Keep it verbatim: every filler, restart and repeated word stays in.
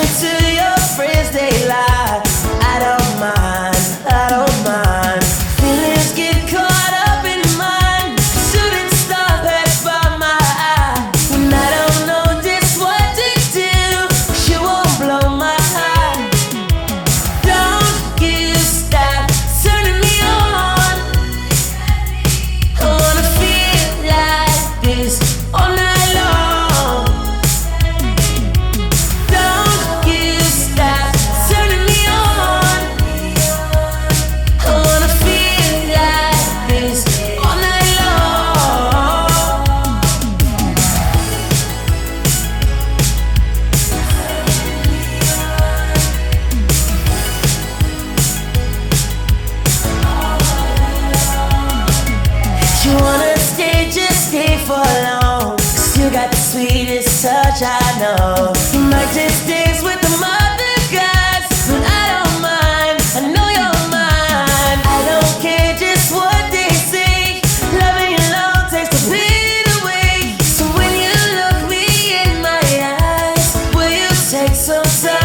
Talking to your friends, they lie. I don't mind, I don't mind. Feelings get caught up in mine. Shooting star pass by my eye. When I don't know just what to do, you won't blow my high. Don't you stop turning me on. I wanna feel like this all night long. Don't you stop turning me on. I wanna feel like this all night long. You wanna stay, just stay for long. 'Cause you got the sweetest touch I know. You might just dance with the other guys, but I don't mind, I know you're mine. I don't care just what they say. Loving you long takes the pain away. So when you look me in my eyes, will you take some time?